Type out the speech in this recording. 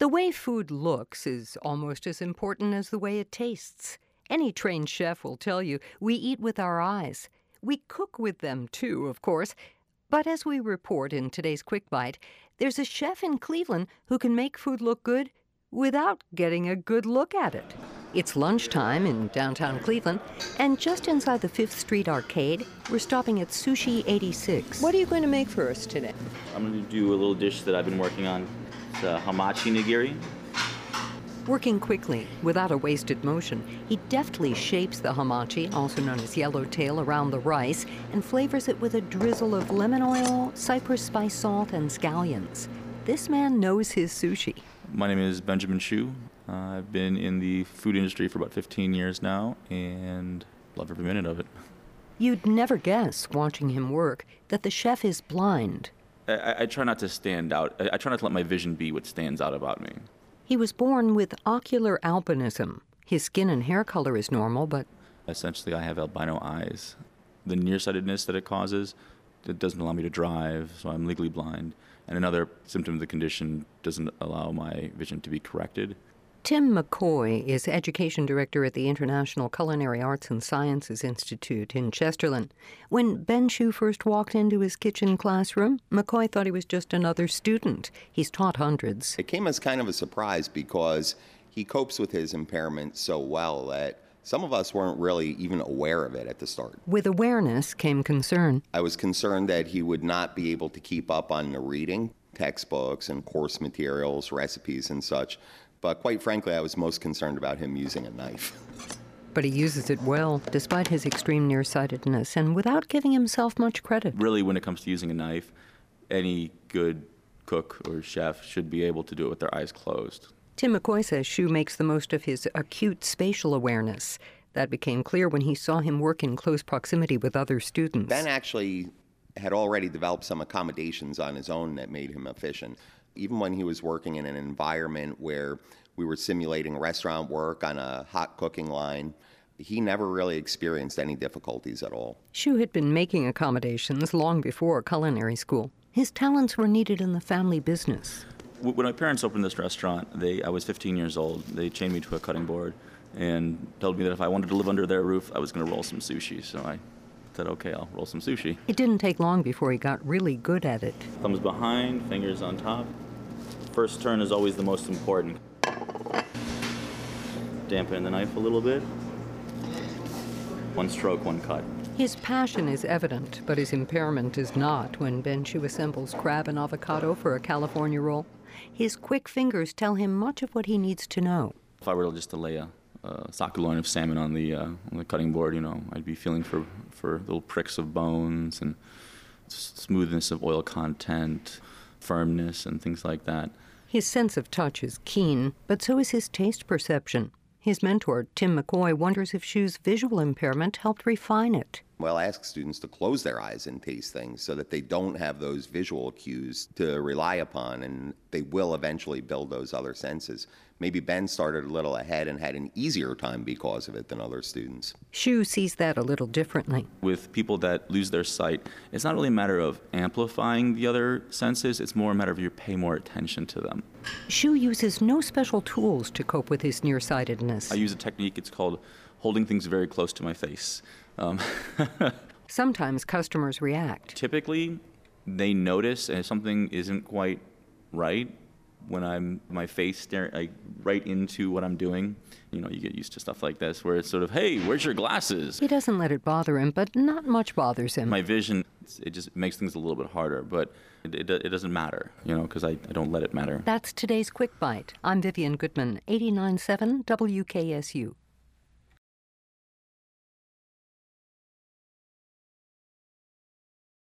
The way food looks is almost as important as the way it tastes. Any trained chef will tell you we eat with our eyes. We cook with them too, of course. But as we report in today's Quick Bite, there's a chef in Cleveland who can make food look good without getting a good look at it. It's lunchtime in downtown Cleveland, and just inside the 5th Street Arcade, we're stopping at Sushi 86. What are you going to make for us today? I'm going to do a little dish that I've been working on. It's hamachi nigiri. Working quickly, without a wasted motion, he deftly shapes the hamachi, also known as yellowtail, around the rice and flavors it with a drizzle of lemon oil, cypress spice salt, and scallions. This man knows his sushi. My name is Benjamin Shu. I've been in the food industry for about 15 years now and love every minute of it. You'd never guess, watching him work, that the chef is blind. I try not to stand out. I try not to let my vision be what stands out about me. He was born with ocular albinism. His skin and hair color is normal, but... Essentially, I have albino eyes. The nearsightedness that it causes, it doesn't allow me to drive, so I'm legally blind. And another symptom of the condition doesn't allow my vision to be corrected. Tim McCoy is education director at the International Culinary Arts and Sciences Institute in Chesterland. When Ben Shu first walked into his kitchen classroom, McCoy thought he was just another student. He's taught hundreds. It came as kind of a surprise because he copes with his impairment so well that some of us weren't really even aware of it at the start. With awareness came concern. I was concerned that he would not be able to keep up on the reading, textbooks and course materials, recipes and such. But quite frankly, I was most concerned about him using a knife. But he uses it well, despite his extreme nearsightedness, and without giving himself much credit. Really, when it comes to using a knife, any good cook or chef should be able to do it with their eyes closed. Tim McCoy says Shu makes the most of his acute spatial awareness. That became clear when he saw him work in close proximity with other students. Ben actually had already developed some accommodations on his own that made him efficient. Even when he was working in an environment where we were simulating restaurant work on a hot cooking line, he never really experienced any difficulties at all. Shu had been making accommodations long before culinary school. His talents were needed in the family business. When my parents opened this restaurant, I was 15 years old. They chained me to a cutting board and told me that if I wanted to live under their roof, I was going to roll some sushi. So I said, okay, I'll roll some sushi. It didn't take long before he got really good at it. Thumbs behind, fingers on top. First turn is always the most important. Dampen the knife a little bit. One stroke, one cut. His passion is evident, but his impairment is not when Ben Shu assembles crab and avocado for a California roll. His quick fingers tell him much of what he needs to know. If I were just to lay a sock loin of salmon on the cutting board, I'd be feeling for little pricks of bones and smoothness of oil content, firmness, and things like that. His sense of touch is keen, but so is his taste perception. His mentor, Tim McCoy, wonders if Shu's visual impairment helped refine it. Well, I ask students to close their eyes and taste things so that they don't have those visual cues to rely upon, and they will eventually build those other senses. Maybe Ben started a little ahead and had an easier time because of it than other students. Shu sees that a little differently. With people that lose their sight, it's not really a matter of amplifying the other senses, it's more a matter of you pay more attention to them. Shu uses no special tools to cope with his nearsightedness. I use a technique, it's called holding things very close to my face. Sometimes customers react. Typically, they notice if something isn't quite right when my face staring right into what I'm doing. You get used to stuff like this where it's sort of, hey, where's your glasses? He doesn't let it bother him, but not much bothers him. My vision, it just makes things a little bit harder, but it doesn't matter, because I don't let it matter. That's today's Quick Bite. I'm Vivian Goodman, 89.7 WKSU.